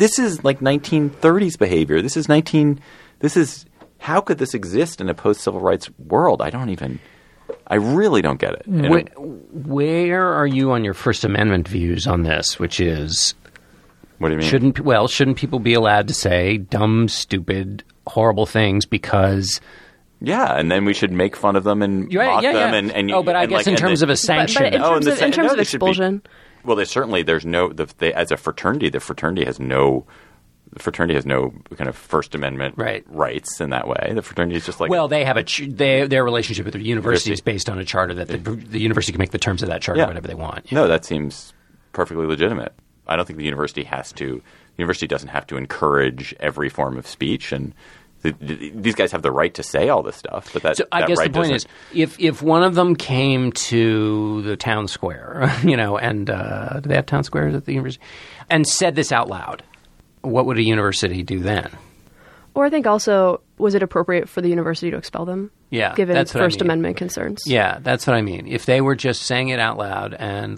S6: 1930s behavior. This is. How could this exist in a post-civil rights world? I really don't get it.
S8: Where are you on your First Amendment views on this, which is...
S6: What do you mean?
S8: Shouldn't people be allowed to say dumb, stupid, horrible things because...
S6: Yeah, and then we should make fun of them and mock them. And
S8: but I guess in terms of a sanction...
S9: But in terms of expulsion...
S6: There's no... as a fraternity, the fraternity has no The fraternity has no kind of First Amendment rights in that way. The fraternity is just like...
S8: Well, they have their relationship with the university is based on a charter that the university can make the terms of that charter whatever they want.
S6: No, that seems perfectly legitimate. I don't think the university has to... The university doesn't have to encourage every form of speech, and these guys have the right to say all this stuff. But
S8: I guess the point is, if one of them came to the town square, and do they have town squares at the university, and said this out loud, what would a university do then?
S9: Or I think also, was it appropriate for the university to expel them?
S8: Yeah,
S9: given
S8: that's what
S9: First Amendment concerns.
S8: Yeah, that's what I mean. If they were just saying it out loud and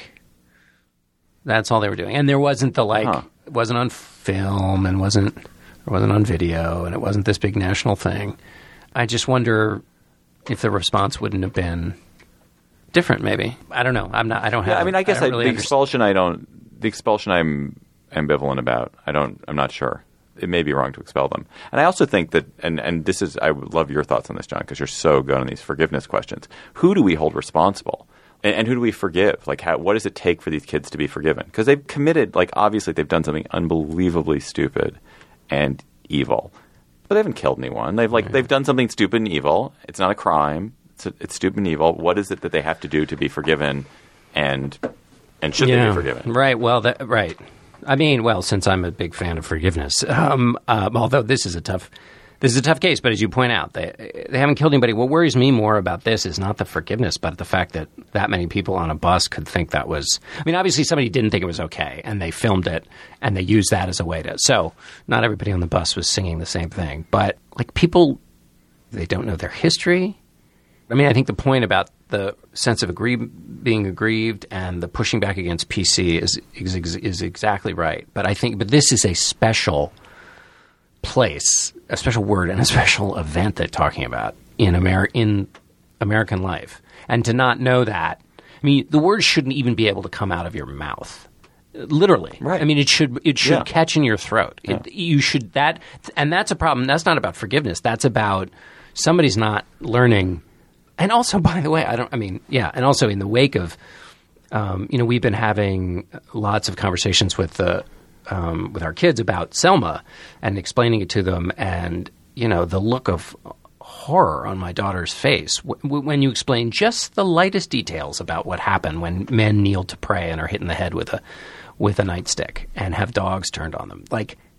S8: that's all they were doing, and there wasn't it wasn't on film and wasn't on video, and it wasn't this big national thing. I just wonder if the response wouldn't have been different. Maybe I don't know. I don't have.
S6: I mean, I guess the expulsion. The expulsion. I'm ambivalent about. I'm not sure. It may be wrong to expel them. And I also think that, and this is, I would love your thoughts on this, John, because you're so good on these forgiveness questions. Who do we hold responsible? And who do we forgive? What does it take for these kids to be forgiven? Because they've committed, obviously they've done something unbelievably stupid and evil. But they haven't killed anyone. They've done something stupid and evil. It's not a crime. It's stupid and evil. What is it that they have to do to be forgiven? And should they be forgiven?
S8: Right. Well, right. I mean, since I'm a big fan of forgiveness, although this is a tough case, but as you point out, they haven't killed anybody. What worries me more about this is not the forgiveness, but the fact that many people on a bus could think that was... I mean, obviously somebody didn't think it was okay, and they filmed it, and they used that as a way to... So not everybody on the bus was singing the same thing, but people, they don't know their history. I mean, I think the point about the sense of being aggrieved and the pushing back against PC is exactly right. But this is a special place, a special word, and a special event they're talking about in American life. And to not know that, I mean, the word shouldn't even be able to come out of your mouth. Literally. Right. I mean, it should catch in your throat. Yeah. And that's a problem. That's not about forgiveness. That's about somebody's not learning. And also, by the way, and also in the wake of, we've been having lots of conversations with our kids about Selma and explaining it to them, and the look of horror on my daughter's face when you explain just the lightest details about what happened when men kneel to pray and are hit in the head with a nightstick and have dogs turned on them.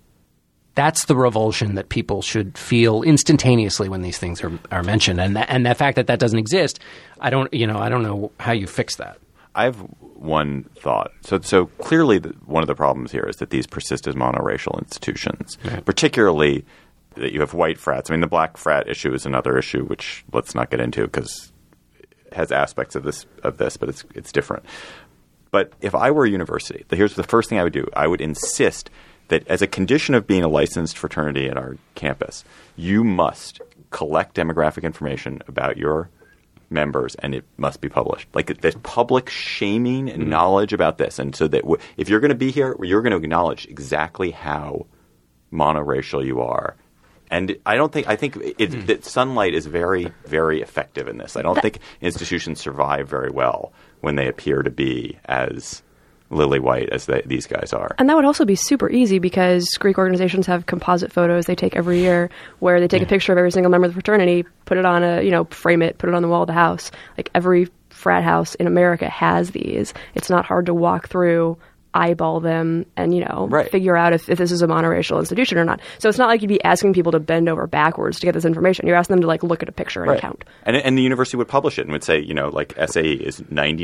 S8: That's the revulsion that people should feel instantaneously when these things are mentioned, and the fact that doesn't exist, I don't know how you fix that.
S6: I have one thought. So clearly, one of the problems here is that these persist as monoracial institutions, particularly that you have white frats. I mean, the black frat issue is another issue, which let's not get into because it has aspects of this, but it's different. But if I were a university, here's the first thing I would do. I would insist that as a condition of being a licensed fraternity at our campus, you must collect demographic information about your members, and it must be published. There's public shaming and knowledge about this. And so that if you're going to be here, you're going to acknowledge exactly how monoracial you are. And I think that Sunlight is very, very effective in this. I don't think institutions survive very well when they appear to be as lily white as these guys are.
S9: And that would also be super easy because Greek organizations have composite photos they take every year where they take a picture of every single member of the fraternity, put it on frame it, put it on the wall of the house. Every frat house in America has these. It's not hard to walk through, eyeball them, and, figure out if this is a monoracial institution or not. So it's not like you'd be asking people to bend over backwards to get this information. You're asking them to look at a picture and count.
S6: And the university would publish it and would say, SAE is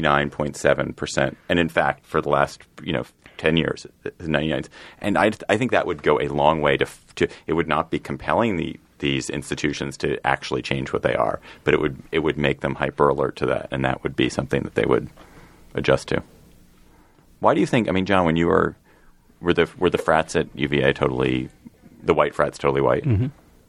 S6: 99.7%. And in fact, for the last, 10 years, 99. And I think that would go a long way to it would not be compelling these institutions to actually change what they are, but it would make them hyper alert to that, and that would be something that they would adjust to. Why do you think? I mean, John, when you were the frats at UVA the white frats totally white? Mm-hmm.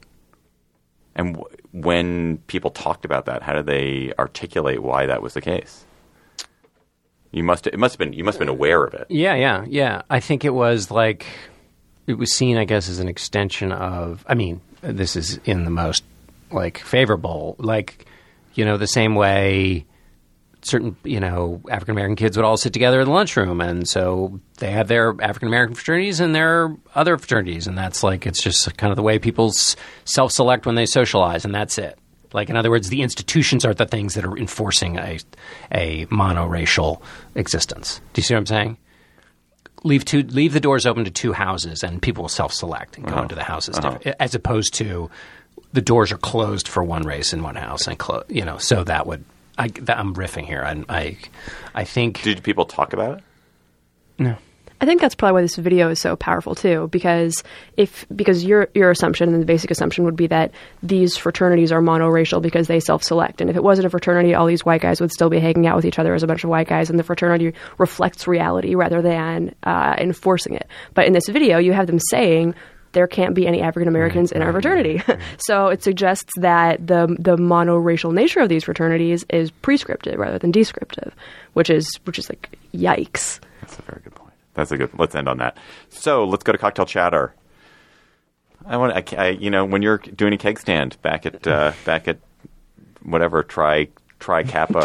S6: And when people talked about that, how did they articulate why that was the case? You must have been aware of it.
S8: Yeah. I think it was it was seen, I guess, as an extension of. I mean, this is in the most favorable, the same way certain, African American kids would all sit together in the lunchroom, and so they have their African American fraternities and their other fraternities, and that's like it's just kind of the way people self-select when they socialize, and that's it. Like, in other words, the institutions are the things that are enforcing a monoracial existence. Do you see what I'm saying? Leave the doors open to two houses, and people will self-select and go into the houses, as opposed to the doors are closed for one race in one house, and so that would. I'm riffing here. I think.
S6: Did people talk about it?
S8: No.
S9: I think that's probably why this video is so powerful too, because your assumption and the basic assumption would be that these fraternities are monoracial because they self-select, and if it wasn't a fraternity, all these white guys would still be hanging out with each other as a bunch of white guys, and the fraternity reflects reality rather than enforcing it. But in this video, you have them saying there can't be any African Americans in our fraternity. So it suggests that the monoracial nature of these fraternities is prescriptive rather than descriptive, which is like yikes.
S6: That's a very good point. Let's end on that. So let's go to cocktail chatter. When you're doing a keg stand back at whatever Tri Kappa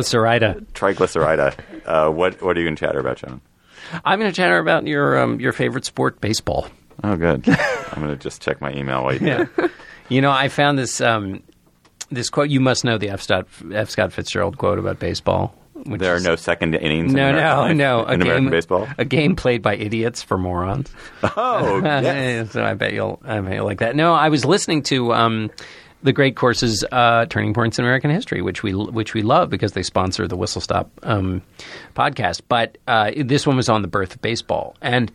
S6: Triglycerida. What are you going to chatter about, John?
S8: I'm going to chatter about your favorite sport, baseball.
S6: Oh, good. I'm going to just check my email while you do it.
S8: I found this this quote. You must know the F. Scott Fitzgerald quote about baseball.
S6: There are no second innings
S8: no.
S6: American baseball.
S8: A game played by idiots for morons.
S6: Oh, yes.
S8: So I bet you'll like that. No, I was listening to the Great Courses Turning Points in American History, which we love because they sponsor the Whistle Stop podcast. But this one was on the birth of baseball, and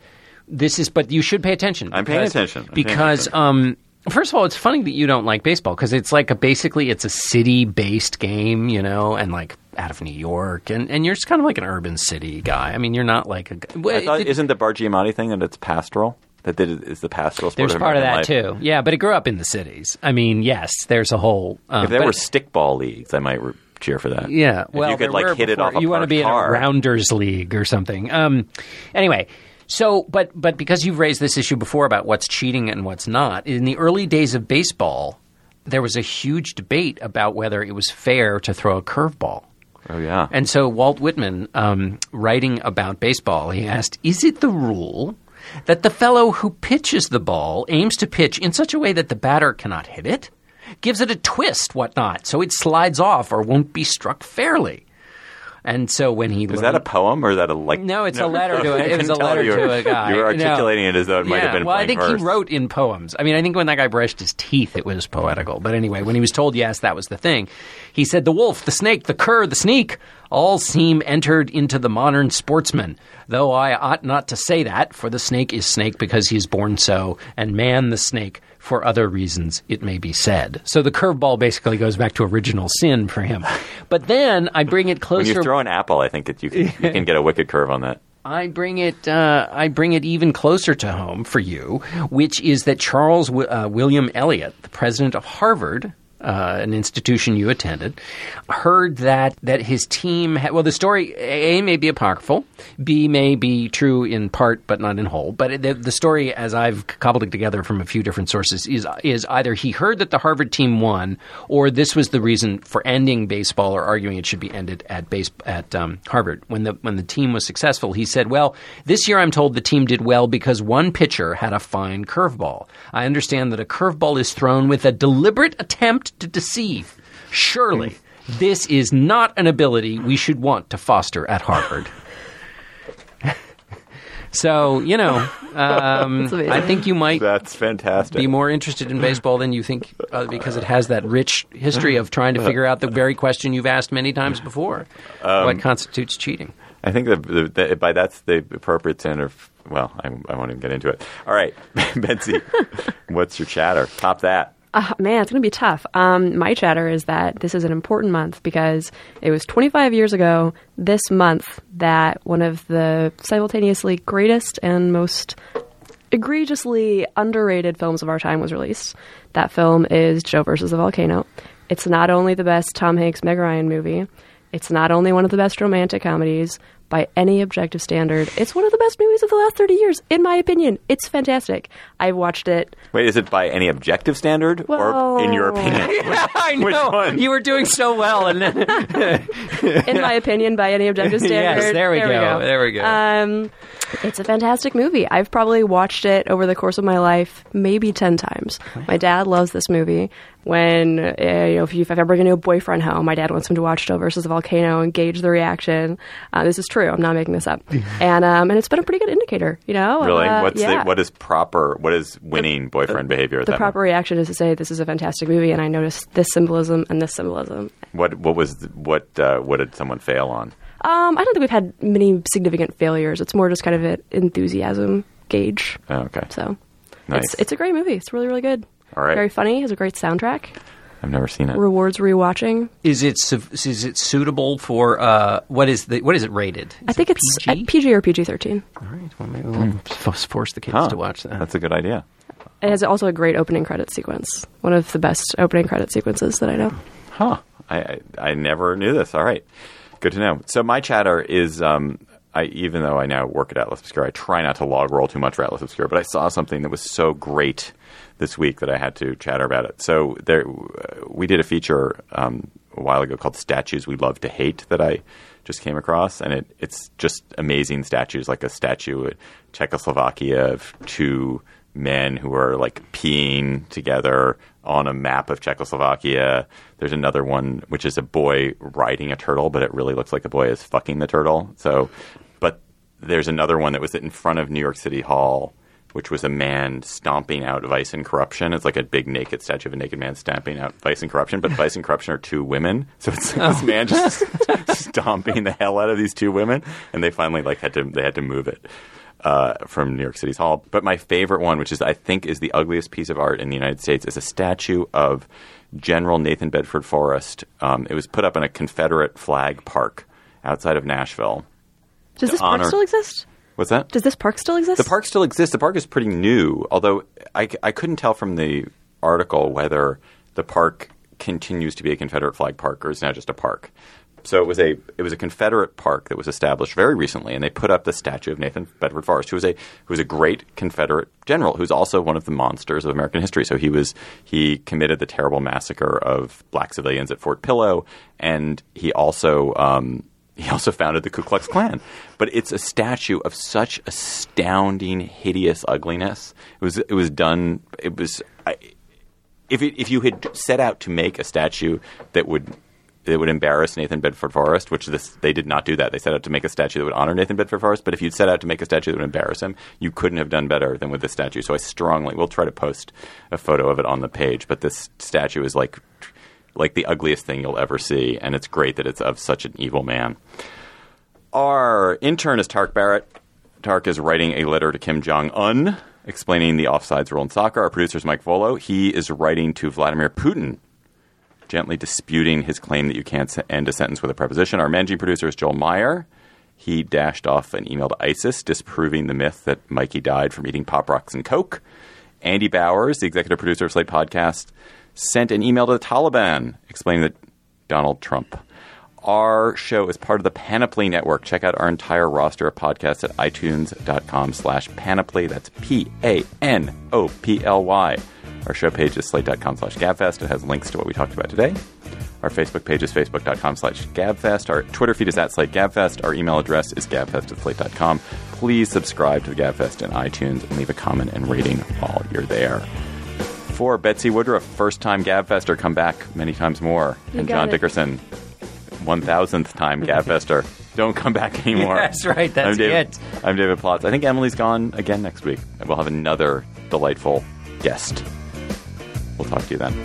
S8: but you should pay attention.
S6: I'm paying attention.
S8: Because first of all, it's funny that you don't like baseball because it's like basically it's a city-based game, and like out of New York, and you're just kind of like an urban city guy. I mean, you're not like
S6: isn't the Bar Giamatti thing that it's pastoral? Is the pastoral sport?
S8: There's part of that too. Yeah, but it grew up in the cities. I mean, yes, there's a whole.
S6: If there were stickball leagues, I might cheer for that.
S8: Yeah, well,
S6: if you could hit it off.
S8: You want to be in a Rounders League or something. Anyway. So, but because you've raised this issue before about what's cheating and what's not, in the early days of baseball, there was a huge debate about whether it was fair to throw a curveball.
S6: Oh, yeah.
S8: And so Walt Whitman, writing about baseball, he asked, is it the rule that the fellow who pitches the ball aims to pitch in such a way that the batter cannot hit it, gives it a twist, whatnot, so it slides off or won't be struck fairly? And so when he
S6: is that a poem or is that a like?
S8: No, it's a letter to it. It was a letter to a guy.
S6: You were articulating it as though it might have been.
S8: Well, I think
S6: verse.
S8: He wrote in poems. I mean, I think when that guy brushed his teeth, it was poetical. But anyway, when he was told yes, that was the thing, he said, "The wolf, the snake, the cur, the sneak, all seem entered into the modern sportsman. Though I ought not to say that, for the snake is snake because he is born so, and man the snake." For other reasons, it may be said. So the curveball basically goes back to original sin for him. But then I bring it closer.
S6: When you throw an apple, I think you can get a wicked curve on that.
S8: I bring it even closer to home for you, which is that Charles William Eliot, the president of Harvard, an institution you attended, heard that his team the story A may be apocryphal, B may be true in part but not in whole, but the story as I've cobbled it together from a few different sources is either he heard that the Harvard team won, or this was the reason for ending baseball or arguing it should be ended at Harvard. When the team was successful, he said, "Well, this year I'm told the team did well because one pitcher had a fine curveball. I understand that a curveball is thrown with a deliberate attempt to deceive. Surely, this is not an ability we should want to foster at Harvard." So, I think you might
S6: That's fantastic.
S8: be more interested in baseball than you think because it has that rich history of trying to figure out the very question you've asked many times before. What constitutes cheating?
S6: I think that by that's the appropriate standard. Well, I won't even get into it. All right, Betsy, what's your chatter? Top that.
S9: Man, it's going to be tough. My chatter is that this is an important month because it was 25 years ago this month that one of the simultaneously greatest and most egregiously underrated films of our time was released. That film is Joe versus the Volcano. It's not only the best Tom Hanks, Meg Ryan movie. It's not only one of the best romantic comedies, by any objective standard. It's one of the best movies of the last 30 years, in my opinion. It's fantastic. I've watched it.
S6: Wait, is it by any objective standard or in your opinion?
S8: I know.
S6: Which one?
S8: You were doing so well. And
S9: In my opinion, by any objective standard.
S8: Yes, there we go. There we go.
S9: It's a fantastic movie. I've probably watched it over the course of my life maybe 10 times. My dad loves this movie. When, if I'm bringing a boyfriend home, my dad wants him to watch Still versus the Volcano and gauge the reaction. This is true. I'm not making this up. And it's been a pretty good indicator,
S6: Really? What is winning boyfriend behavior?
S9: The proper reaction is to say, this is a fantastic movie, and I noticed this symbolism and this symbolism.
S6: What did someone fail on?
S9: I don't think we've had many significant failures. It's more just kind of an enthusiasm gauge.
S6: Oh, okay.
S9: So
S6: nice.
S9: It's a great movie. It's really, really good.
S6: All right.
S9: Very funny. Has a great soundtrack.
S6: I've never seen it.
S9: Rewards rewatching.
S8: Is it suitable for what is it rated?
S9: I think it's PG or PG-13.
S8: All right. Well, maybe we'll force the kids to watch that.
S6: That's a good idea.
S9: It has also a great opening credit sequence. One of the best opening credit sequences that I know.
S6: Huh. I never knew this. All right. Good to know. So my chatter is, even though I now work at Atlas Obscura, I try not to log roll too much for Atlas Obscura, but I saw something that was so great this week that I had to chatter about it. So we did a feature a while ago called Statues We Love to Hate that I just came across, and it's just amazing statues, like a statue in Czechoslovakia of two men who are like peeing together on a map of Czechoslovakia. There's another one which is a boy riding a turtle, but it really looks like the boy is fucking the turtle. But there's another one that was in front of New York City Hall, which was a man stomping out vice and corruption. It's like a big naked statue of a naked man stamping out vice and corruption, but vice and corruption are two women. So it's this man just stomping the hell out of these two women, and they finally had to move it from New York City's Hall. But my favorite one, which I think is the ugliest piece of art in the United States, is a statue of General Nathan Bedford Forrest. It was put up in a Confederate flag park outside of Nashville.
S9: Does this park still exist?
S6: What's that?
S9: Does this park still exist?
S6: The park still exists. The park is pretty new, although I couldn't tell from the article whether the park continues to be a Confederate flag park or is now just a park. So it was a Confederate park that was established very recently, and they put up the statue of Nathan Bedford Forrest, who was a great Confederate general, who's also one of the monsters of American history. So he committed the terrible massacre of black civilians at Fort Pillow, and he also founded the Ku Klux Klan. But it's a statue of such astounding, hideous ugliness. It was done. If you had set out to make a statue that would embarrass Nathan Bedford Forrest, which they did not do that. They set out to make a statue that would honor Nathan Bedford Forrest, but if you'd set out to make a statue that would embarrass him, you couldn't have done better than with this statue. So we'll try to post a photo of it on the page, but this statue is like the ugliest thing you'll ever see, and it's great that it's of such an evil man. Our intern is Tark Barrett. Tark is writing a letter to Kim Jong-un explaining the offsides rule in soccer. Our producer is Mike Volo. He is writing to Vladimir Putin, gently disputing his claim that you can't end a sentence with a preposition. Our managing producer is Joel Meyer. He dashed off an email to ISIS disproving the myth that Mikey died from eating Pop Rocks and Coke. Andy Bowers, the executive producer of Slate Podcast, sent an email to the Taliban explaining that Donald Trump. Our show is part of the Panoply Network. Check out our entire roster of podcasts at itunes.com/panoply. That's Panoply. Our show page is slate.com/gabfest. It has links to what we talked about today. Our Facebook page is facebook.com/gabfest. Our Twitter feed is @slategabfest. Our email address is gabfest@slate.com. Please subscribe to the Gabfest in iTunes and leave a comment and rating while you're there. For Betsy Woodruff, first-time Gabfester, come back many times more. And John Dickerson, 1,000th time Gabfester. Don't come back anymore.
S8: That's right. That's it.
S6: I'm David Plotz. I think Emily's gone again next week. We'll have another delightful guest. We'll talk to you then.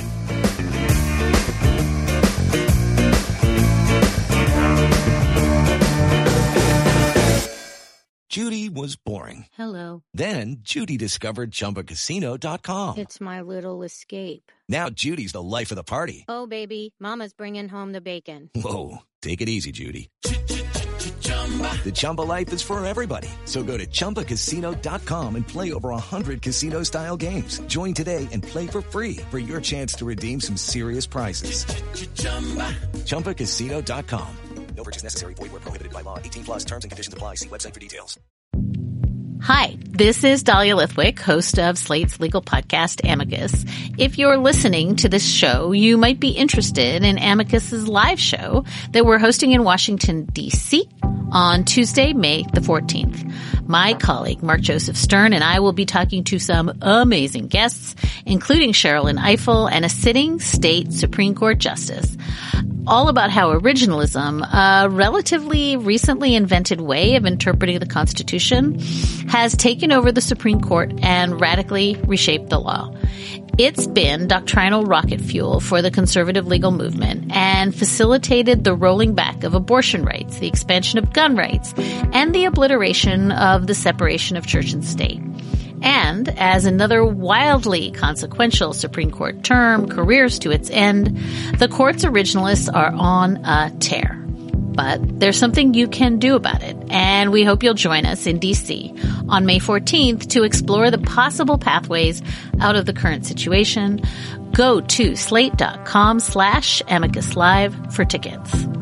S10: Judy was boring.
S11: Hello.
S10: Then Judy discovered ChumbaCasino.com.
S11: It's my little escape.
S10: Now Judy's the life of the party.
S11: Oh, baby, mama's bringing home the bacon.
S10: Whoa, take it easy, Judy. The Chumba life is for everybody. So go to ChumbaCasino.com and play over 100 casino-style games. Join today and play for free for your chance to redeem some serious prizes. ChumbaCasino.com. No purchase necessary. Void where prohibited by law. 18+. Terms and conditions apply. See website for details.
S12: Hi, this is Dahlia Lithwick, host of Slate's legal podcast, Amicus. If you're listening to this show, you might be interested in Amicus's live show that we're hosting in Washington, D.C. on Tuesday, May the 14th. My colleague, Mark Joseph Stern, and I will be talking to some amazing guests, including Sherrilyn Ifill and a sitting state Supreme Court justice, all about how originalism, a relatively recently invented way of interpreting the Constitution, has taken over the Supreme Court and radically reshaped the law. It's been doctrinal rocket fuel for the conservative legal movement and facilitated the rolling back of abortion rights, the expansion of gun rights, and the obliteration of the separation of church and state. And as another wildly consequential Supreme Court term careers to its end, the court's originalists are on a tear. But there's something you can do about it, and we hope you'll join us in D.C. on May 14th to explore the possible pathways out of the current situation. Go to slate.com/amicuslive for tickets.